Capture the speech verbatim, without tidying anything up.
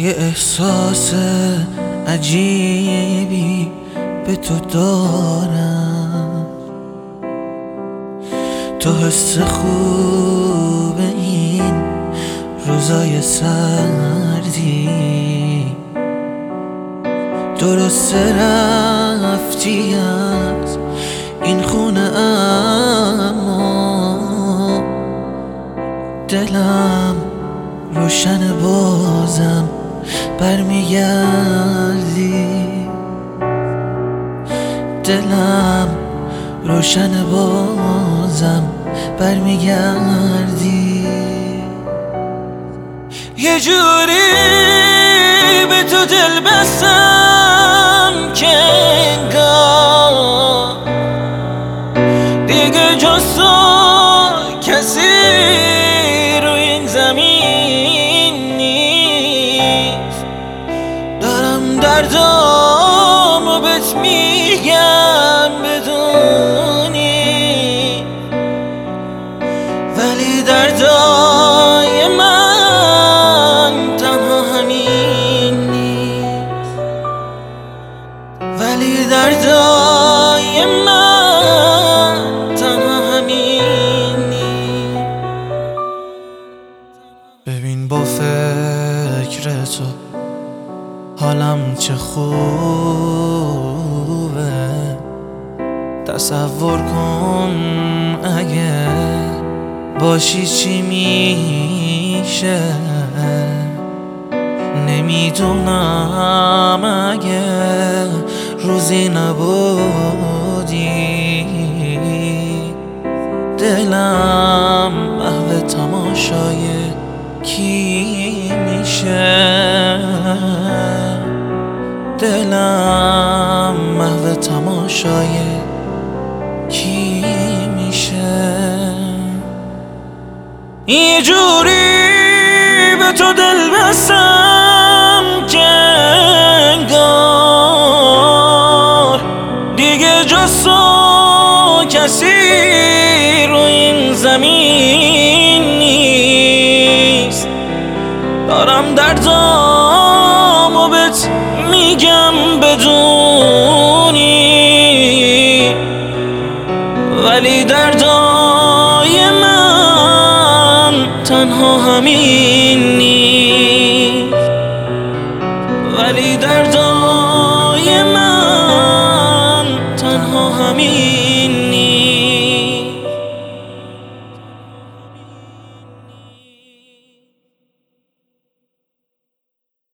یه احساس عجیبی به تو دارم، تو حس خوب این روزای سردی، درست رفتی از این خونه اما دلم روشن بازم برمیگردی، دلم روشن بازم برمیگردی. یه جوری به تو دل بستم که انگار دیگه جز تو کسی رو این زمین نیست. دارم دردامو بهت میگم بدونی، ولی دردای من تنها همین نیست، ولی دردای من تنها همین نیست. ببین با فکر تو حالم چه خوبه، تصور کن اگه باشی چی میشه. نمیدونم اگه روزی نبودی دلم محو تماشای کی میشه، دلم محو تماشای کی میشه. یه جوری به تو دل بستم که انگار دیگه جز تو کسی رو این زمین نیست. دارم دردامو بهت میگم بدونی، ولی دردای من تنها همین نیست، ولی دردای من تنها همین